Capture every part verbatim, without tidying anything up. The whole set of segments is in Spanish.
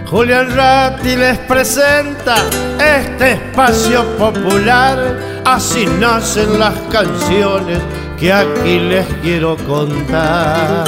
Julián Ratti les presenta este espacio popular. Así nacen las canciones que aquí les quiero contar.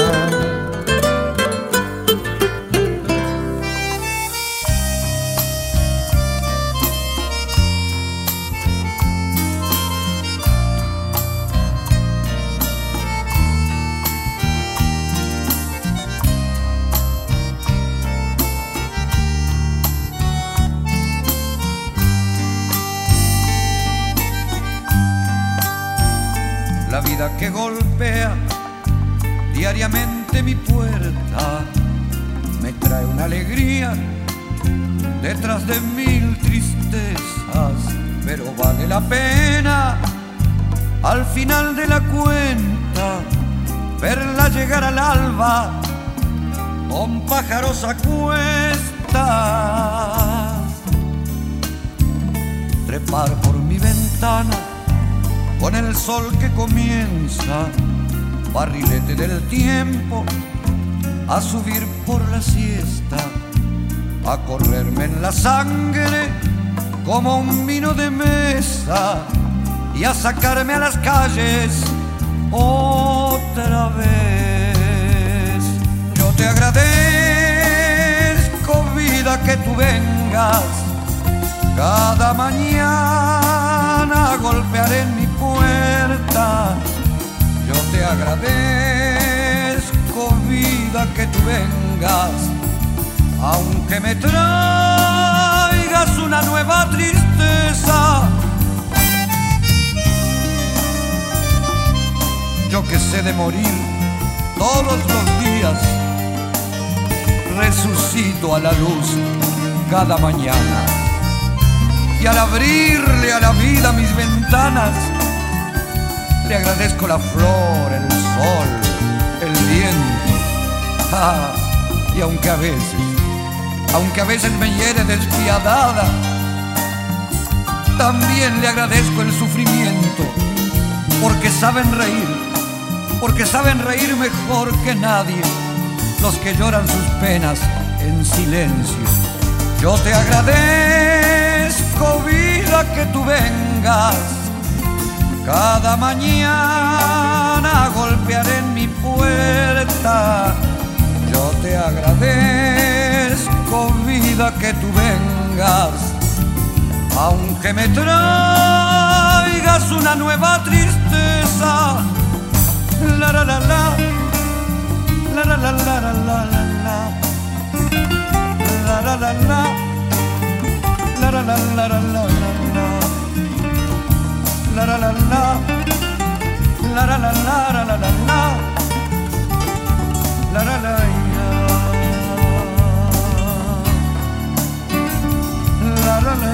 La vida que golpea diariamente mi puerta me trae una alegría detrás de mil tristezas, pero vale la pena al final de la cuenta verla llegar al alba con pájaros a cuestas, trepar por mi ventana con el sol que comienza, barrilete del tiempo, a subir por la siesta, a correrme en la sangre como un vino de mesa y a sacarme a las calles otra vez. Yo te agradezco, vida, que tú vengas cada mañana a golpear en mi puerta. Yo te agradezco, vida, que tú vengas, aunque me traigas una nueva tristeza. Yo que sé de morir todos los días, resucito a la luz cada mañana. Y al abrirle a la vida mis ventanas, le agradezco la flor, el sol, el viento. Ah, y aunque a veces, aunque a veces me hiere despiadada, también le agradezco el sufrimiento, porque saben reír, porque saben reír mejor que nadie los que lloran sus penas en silencio. Yo te agradezco, vida, que tú vengas cada mañana a golpear en mi puerta. Yo te agradezco, vida, que tú vengas, aunque me traigas una nueva tristeza. La la la la, la la la la la la la, la la la la, la la la la la la. La la la la, la la la la la la la, la la la la la la.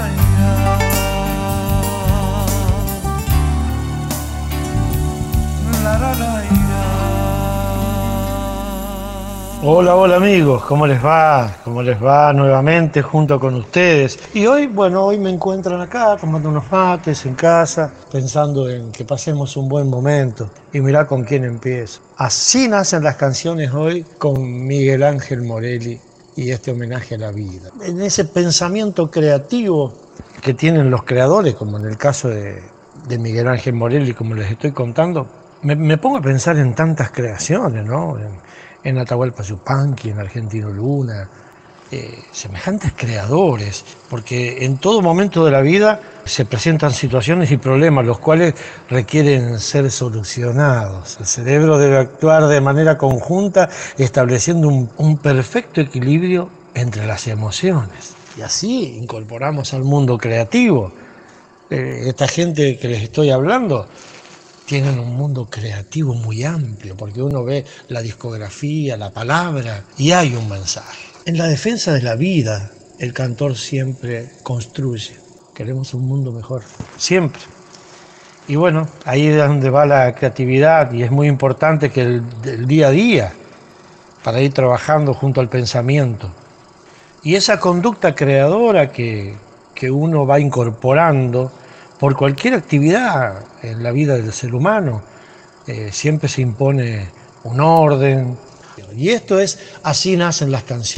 Hola, hola amigos, ¿cómo les va? ¿Cómo les va nuevamente junto con ustedes? Y hoy, bueno, hoy me encuentran acá tomando unos mates en casa, pensando en que pasemos un buen momento. Y mirá con quién empiezo. Así nacen las canciones hoy con Miguel Ángel Morelli y este homenaje a la vida. En ese pensamiento creativo que tienen los creadores, como en el caso de, de Miguel Ángel Morelli, como les estoy contando, me, me pongo a pensar en tantas creaciones, ¿no? En, en Atahualpa Yupanqui, en Argentino Luna, eh, semejantes creadores, porque en todo momento de la vida se presentan situaciones y problemas, los cuales requieren ser solucionados. El cerebro debe actuar de manera conjunta, estableciendo un, un perfecto equilibrio entre las emociones. Y así incorporamos al mundo creativo. Eh, esta gente que les estoy hablando tienen un mundo creativo muy amplio, porque uno ve la discografía, la palabra, y hay un mensaje. En la defensa de la vida, el cantor siempre construye. Queremos un mundo mejor, siempre. Y bueno, ahí es donde va la creatividad, y es muy importante que el, el día a día, para ir trabajando junto al pensamiento. Y esa conducta creadora que, que uno va incorporando por cualquier actividad en la vida del ser humano, eh, siempre se impone un orden. Y esto es, así nacen las canciones.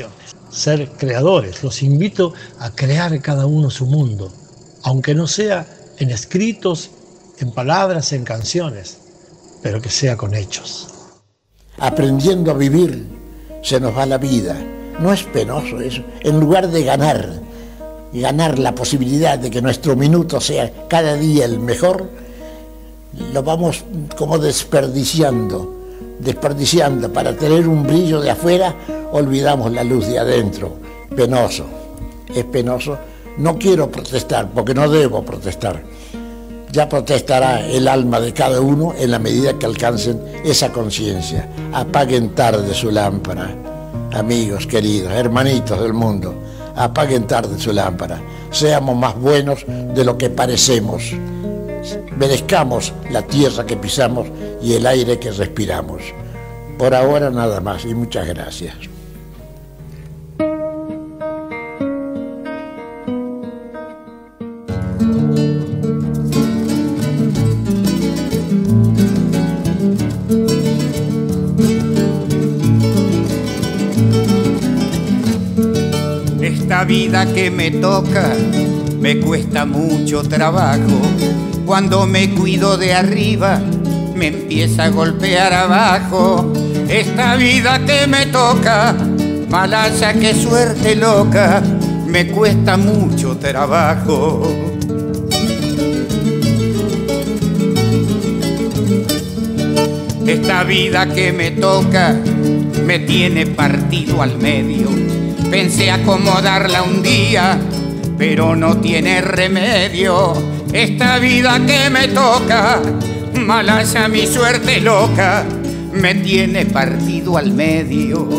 ser creadores. Los invito a crear cada uno su mundo, aunque no sea en escritos, en palabras, en canciones, pero que sea con hechos. Aprendiendo a vivir se nos va la vida. No es penoso eso. En lugar de ganar, ganar la posibilidad de que nuestro minuto sea cada día el mejor, lo vamos como desperdiciando, desperdiciando para tener un brillo de afuera, olvidamos la luz de adentro. Penoso, es penoso. No quiero protestar porque no debo protestar. Ya protestará el alma de cada uno en la medida que alcancen esa conciencia. Apaguen tarde su lámpara, amigos queridos, hermanitos del mundo. Apaguen tarde su lámpara. Seamos más buenos de lo que parecemos. Merezcamos la tierra que pisamos y el aire que respiramos. Por ahora nada más y muchas gracias. Esta vida que me toca me cuesta mucho trabajo. Cuando me cuido de arriba me empieza a golpear abajo. Esta vida que me toca, malaza, qué suerte loca, me cuesta mucho trabajo. Esta vida que me toca me tiene partido al medio. Pensé acomodarla un día, pero no tiene remedio. Esta vida que me toca, malaza, mi suerte loca, me tiene partido al medio.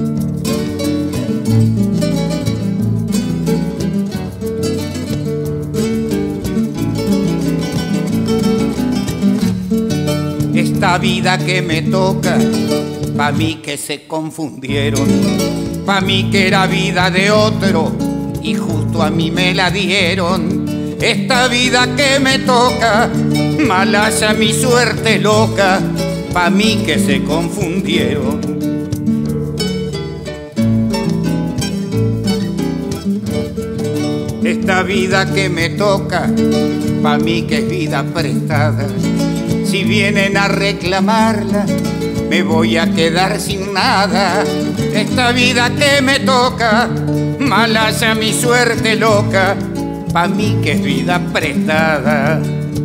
Esta vida que me toca, pa' mí que se confundieron, pa' mí que era vida de otro y justo a mí me la dieron. Esta vida que me toca, malaza, mi suerte loca, pa' mí que se confundieron. Esta vida que me toca, pa' mí que es vida prestada. Si vienen a reclamarla, me voy a quedar sin nada. Esta vida que me toca, malaza, mi suerte loca, pa' mí que es vida prestada.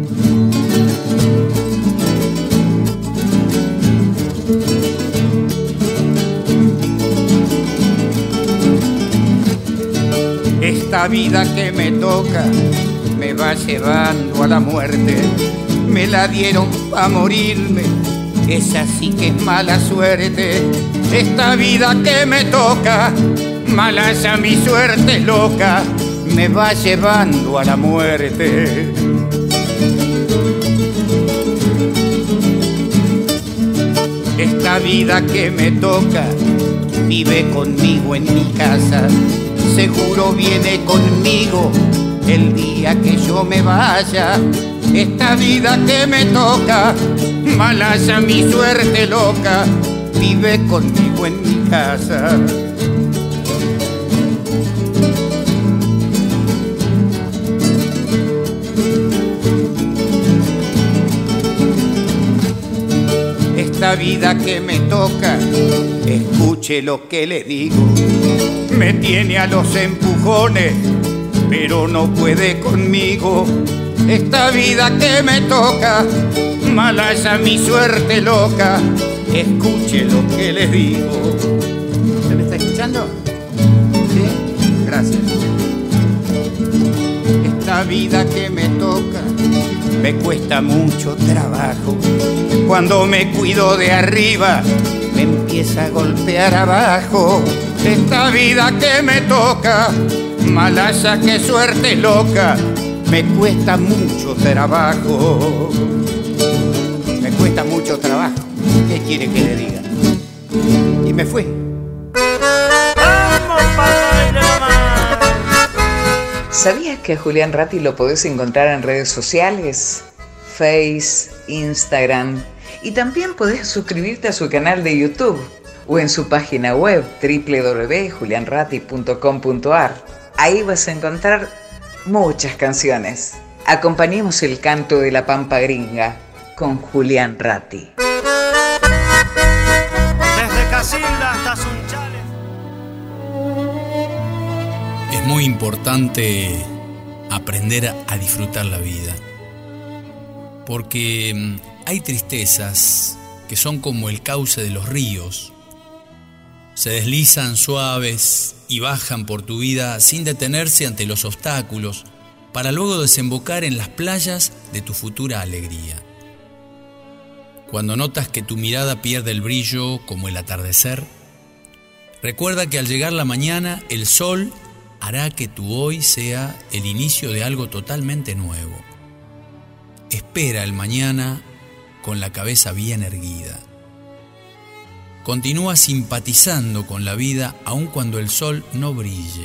Esta vida que me toca me va llevando a la muerte. Me la dieron pa' morirme, esa sí que es mala suerte. Esta vida que me toca, malaza, mi suerte loca, me va llevando a la muerte. Esta vida que me toca vive conmigo en mi casa. Seguro viene conmigo el día que yo me vaya. Esta vida que me toca, malaza, mi suerte loca, vive conmigo en mi casa. Esta vida que me toca, escuche lo que le digo, me tiene a los empujones, pero no puede conmigo. Esta vida que me toca, malaza, mi suerte loca, escuche lo que le digo. ¿Se me está escuchando? ¿Sí? Gracias. Esta vida que me toca me cuesta mucho trabajo. Cuando me cuido de arriba, me empieza a golpear abajo. Esta vida que me toca, malaza, qué suerte loca, me cuesta mucho trabajo. Me cuesta mucho trabajo. ¿Qué quiere que le diga? Y me fui. ¿Sabías que a Julián Ratti lo podés encontrar en redes sociales? Face, Instagram. Y también podés suscribirte a su canal de YouTube. o en su página web doble u doble u doble u punto julian ratti punto com punto a r. Ahí vas a encontrar muchas canciones. Acompañemos el canto de la Pampa Gringa con Julián Ratti. Desde Casilda hasta Sunchales. Es muy importante aprender a disfrutar la vida, porque hay tristezas que son como el cauce de los ríos. Se deslizan suaves y bajan por tu vida sin detenerse ante los obstáculos, para luego desembocar en las playas de tu futura alegría. Cuando notas que tu mirada pierde el brillo como el atardecer, recuerda que al llegar la mañana el sol hará que tu hoy sea el inicio de algo totalmente nuevo. Espera el mañana con la cabeza bien erguida. Continúa simpatizando con la vida aun cuando el sol no brille.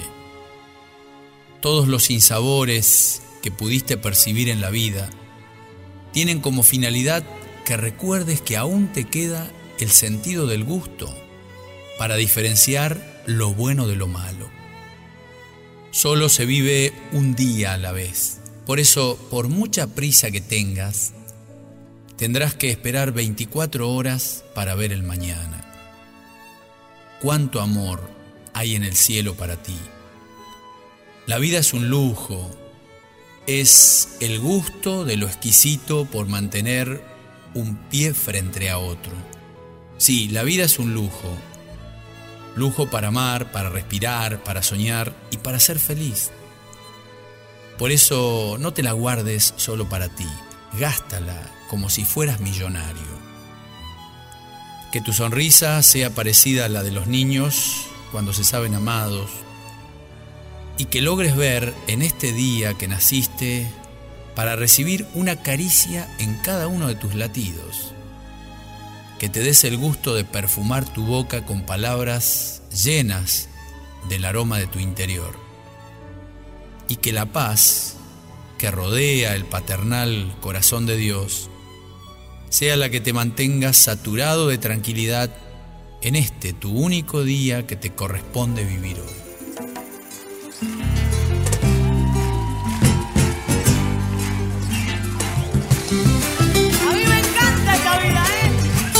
Todos los sinsabores que pudiste percibir en la vida tienen como finalidad que recuerdes que aún te queda el sentido del gusto para diferenciar lo bueno de lo malo. Solo se vive un día a la vez. Por eso, por mucha prisa que tengas, tendrás que esperar veinticuatro horas para ver el mañana. ¿Cuánto amor hay en el cielo para ti? La vida es un lujo, es el gusto de lo exquisito por mantener un pie frente a otro. Sí, la vida es un lujo, lujo para amar, para respirar, para soñar y para ser feliz. Por eso no te la guardes solo para ti, gástala como si fueras millonario. Que tu sonrisa sea parecida a la de los niños cuando se saben amados, y que logres ver en este día que naciste para recibir una caricia en cada uno de tus latidos. Que te des el gusto de perfumar tu boca con palabras llenas del aroma de tu interior. Y que la paz que rodea el paternal corazón de Dios sea la que te mantenga saturado de tranquilidad en este tu único día que te corresponde vivir hoy. A mí me encanta esta vida, ¿eh?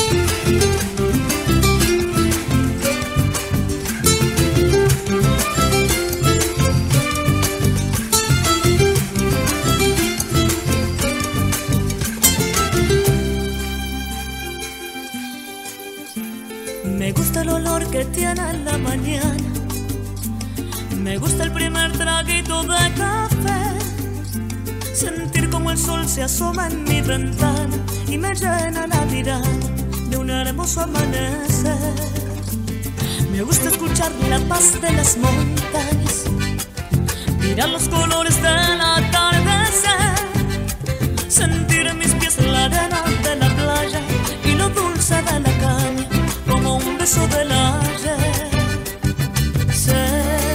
Me gusta el olor que tiene en la mañana, me gusta el primer traguito de café, sentir como el sol se asoma en mi ventana y me llena la mirada de un hermoso amanecer. Me gusta escuchar la paz de las montañas, mirar los colores del atardecer, sentir en mis pies la arena de la playa y lo dulce de la caña como un beso del ayer. Sé,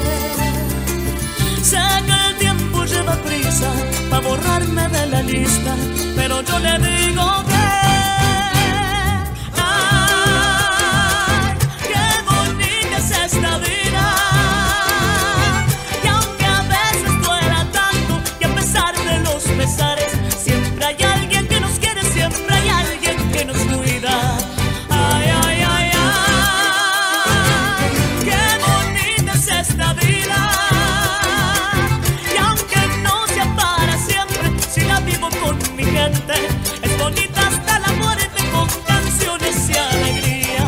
sé que el tiempo lleva prisa para borrarme de la lista, pero yo le digo que ay, qué bonita es esta vida. Y aunque a veces duela tanto y a pesar de los pesares, siempre hay alguien que nos quiere, siempre hay alguien que nos cuida. Ay, ay, ay, ay, qué bonita es esta vida. Y aunque no sea para siempre, si la vivo con mi gente, es bonita hasta la muerte con canciones y alegría.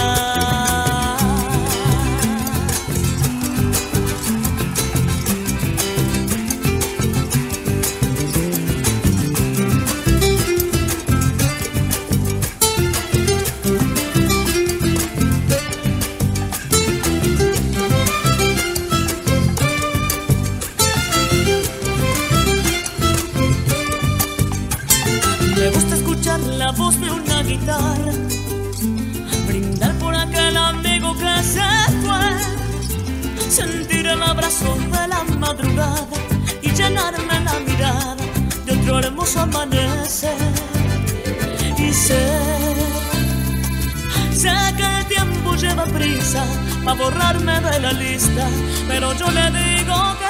Me gusta escuchar la voz de una guitarra, brindar por aquel amigo que se fue, sentir el abrazo de la madrugada y llenarme la mirada de otro hermoso amanecer. Y sé, sé que el tiempo lleva daba prisa pa' borrarme de la lista, pero yo le digo que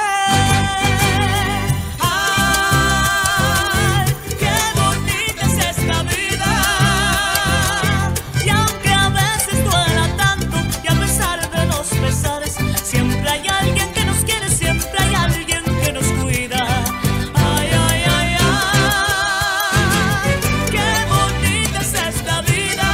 ay, qué bonita es esta vida. Y aunque a veces duela tanto y a pesar de los pesares, siempre hay alguien que nos quiere, siempre hay alguien que nos cuida. Ay, ay, ay, ay, qué bonita es esta vida.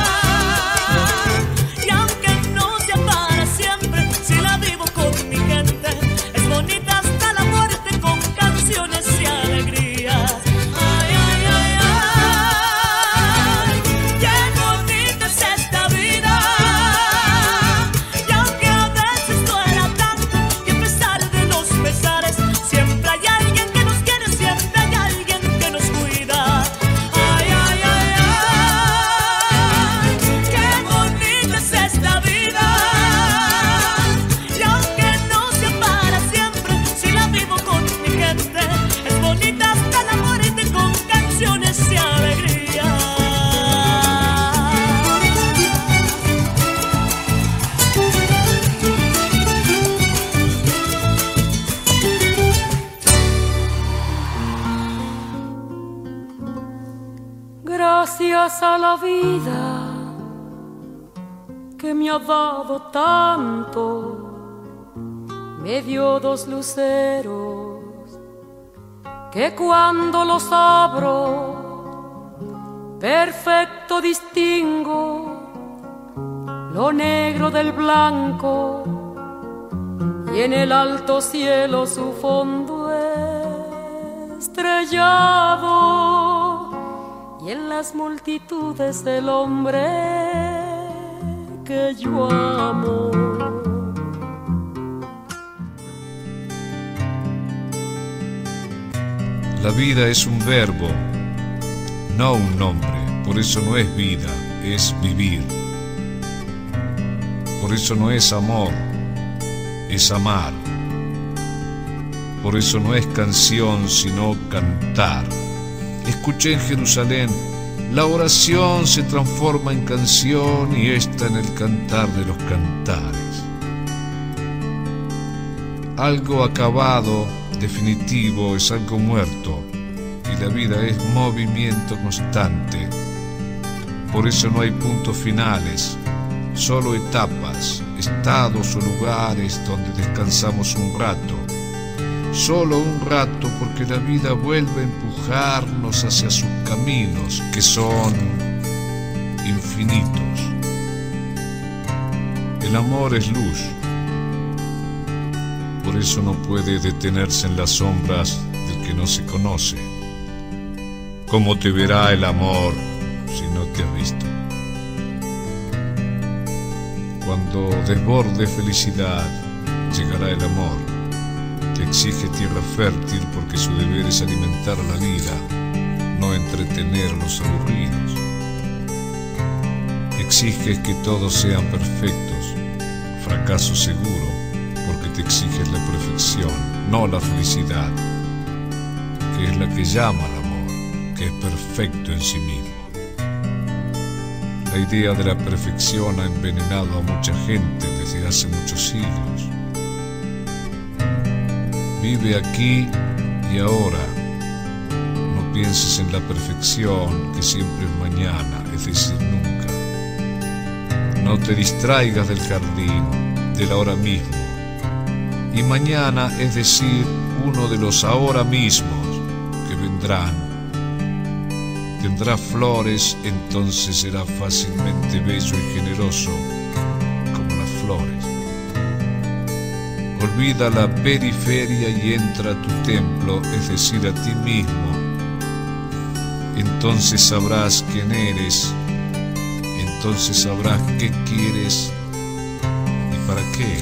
Y aunque no sea para siempre, si la vivo con mi gente, es bonita hasta la muerte con canciones y alegrías. Ay, ay, ay, ay, qué bonita es esta vida. Y aunque a veces duela tanto y a pesar de los pesares, siempre hay alguien que nos quiere, siempre hay alguien que nos cuida. Ay, ay, ay, ay, qué bonita es esta vida. Y aunque no sea para siempre, si la vivo con mi gente, es bonita hasta la muerte con canciones y alegría. Gracias a la vida que me ha dado tanto, me dio dos luceros que cuando los abro perfecto distingo lo negro del blanco y en el alto cielo su fondo estrellado y en las multitudes del hombre que yo amo. La vida es un verbo, no un nombre. Por eso no es vida, es vivir. Por eso no es amor, es amar. Por eso no es canción, sino cantar. Escuché en Jerusalén, la oración se transforma en canción y esta en el cantar de los cantares. Algo acabado, definitivo, es algo muerto y la vida es movimiento constante. Por eso no hay puntos finales, solo etapas, estados o lugares donde descansamos un rato. Solo un rato, porque la vida vuelve a empujarnos hacia sus caminos, que son infinitos. El amor es luz, por eso no puede detenerse en las sombras del que no se conoce. ¿Cómo te verá el amor si no te ha visto? Cuando desborde felicidad, llegará el amor, que exige tierra fértil porque su deber es alimentar la vida, no entretener a los aburridos. Exige que todos sean perfectos, fracaso seguro, porque te exiges la perfección, no la felicidad, que es la que llama al amor, que es perfecto en sí mismo. La idea de la perfección ha envenenado a mucha gente desde hace muchos siglos. Vive aquí y ahora. No pienses en la perfección, que siempre es mañana, es decir, nunca. No te distraigas del jardín, del ahora mismo. Y mañana, es decir, uno de los ahora mismos que vendrán. Tendrá flores, entonces será fácilmente bello y generoso como las flores. Olvida la periferia y entra a tu templo, es decir, a ti mismo. Entonces sabrás quién eres, entonces sabrás qué quieres y para qué.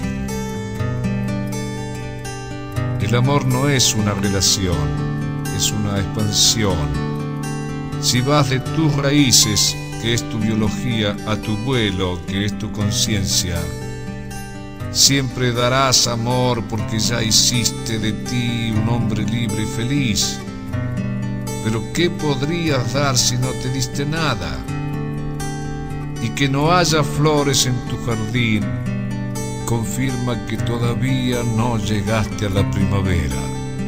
El amor no es una relación, es una expansión. Si vas de tus raíces, que es tu biología, a tu vuelo, que es tu conciencia, siempre darás amor porque ya hiciste de ti un hombre libre y feliz. Pero ¿qué podrías dar si no te diste nada? y que no haya flores en tu jardín confirma que todavía no llegaste a la primavera.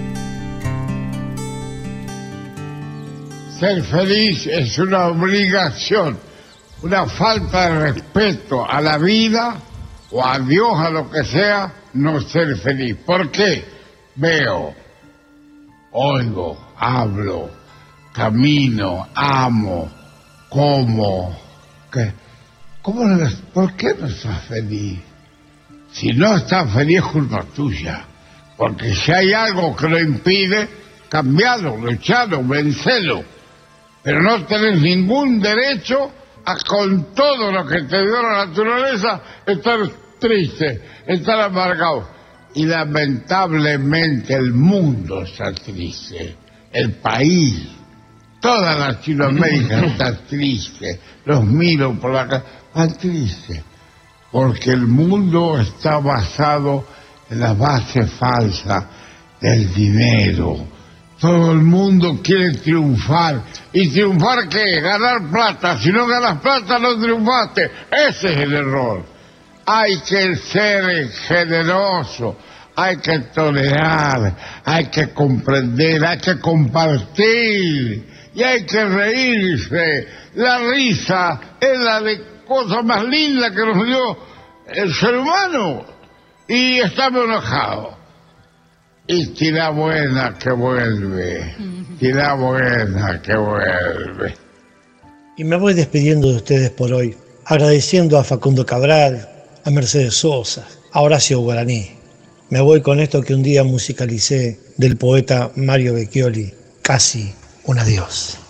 Ser feliz es una obligación, una falta de respeto a la vida o a Dios, a lo que sea, no ser feliz. ¿Por qué? Veo, oigo, hablo, camino, amo, como. ¿Qué? ¿Cómo no, ¿Por qué no estás feliz? Si no estás feliz, es culpa tuya. Porque si hay algo que lo impide, cambialo, luchalo, vencelo. Pero no tenés ningún derecho a, con todo lo que te dio la naturaleza, estar triste, estar amargado. Y lamentablemente el mundo está triste, el país, toda Latinoamérica está triste. Los miro por la calle, están tristes, porque el mundo está basado en la base falsa del dinero. Todo el mundo quiere triunfar. ¿Y triunfar qué? Ganar plata. Si no ganas plata, no triunfaste. Ese es el error. Hay que ser generoso, hay que tolerar, hay que comprender, hay que compartir y hay que reírse. La risa es la de cosa más linda que nos dio el ser humano. Y estamos enojados. Y tira buena que vuelve, tira buena que vuelve. Y me voy despidiendo de ustedes por hoy, agradeciendo a Facundo Cabral, a Mercedes Sosa, a Horacio Guaraní. Me voy con esto que un día musicalicé del poeta Mario Becchioli, Casi un adiós.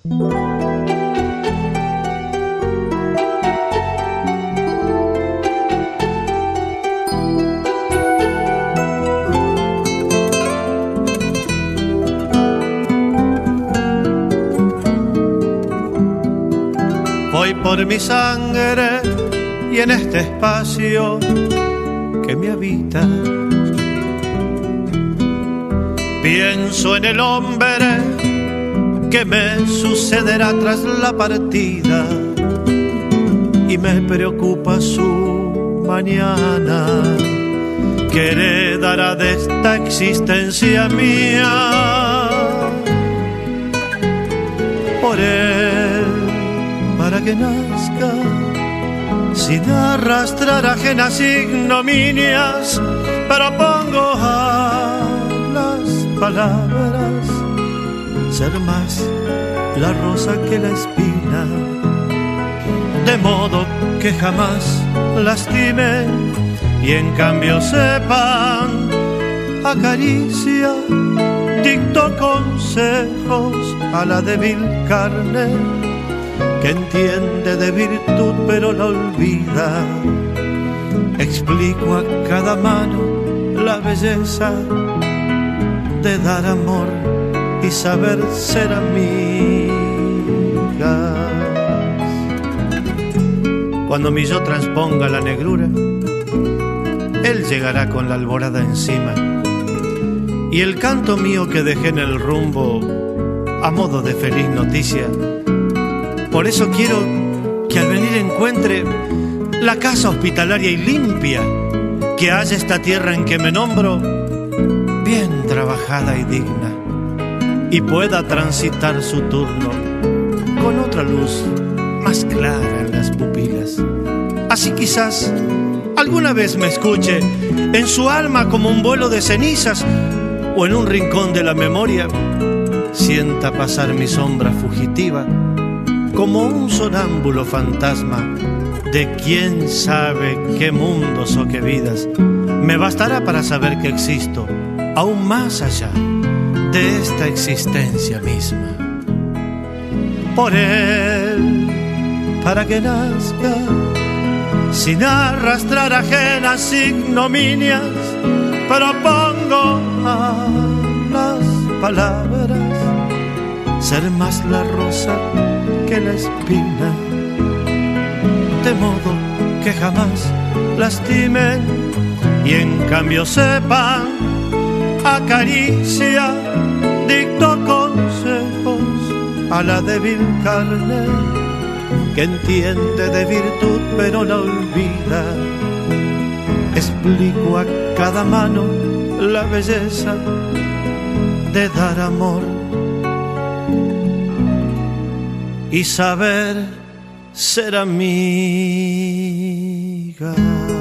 Voy por mi sangre y en este espacio que me habita pienso en el hombre que me sucederá tras la partida y me preocupa su mañana, que heredará de esta existencia mía. Por él, para que nazca sin arrastrar ajenas ignominias, propongo a las palabras ser más la rosa que la espina, de modo que jamás lastimen y en cambio sepan acaricia, dicto consejos a la débil carne que entiende de virtud pero la olvida. Explico a cada mano la belleza de dar amor y saber ser amigas. Cuando mi yo transponga la negrura, él llegará con la alborada encima, y el canto mío que dejé en el rumbo a modo de feliz noticia. Por eso quiero que al venir encuentre la casa hospitalaria y limpia, que haya esta tierra en que me nombro bien trabajada y digna, y pueda transitar su turno con otra luz más clara en las pupilas. Así quizás alguna vez me escuche en su alma como un vuelo de cenizas, o en un rincón de la memoria sienta pasar mi sombra fugitiva como un sonámbulo fantasma de quién sabe qué mundos o qué vidas. Me bastará para saber que existo aún más allá de esta existencia misma. Por él, para que nazca sin arrastrar ajenas ignominias, propongo a las palabras ser más la rosa que la espina, de modo que jamás lastimen y en cambio sepan acaricia, dicto consejos a la débil carne que entiende de virtud pero la olvida. Explico a cada mano la belleza de dar amor y saber ser amiga.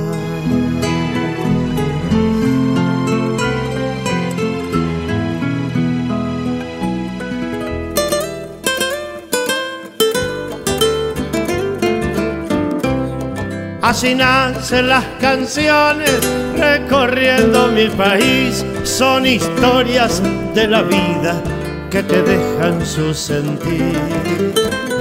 Así nacen las canciones recorriendo mi país, son historias de la vida que te dejan su sentir.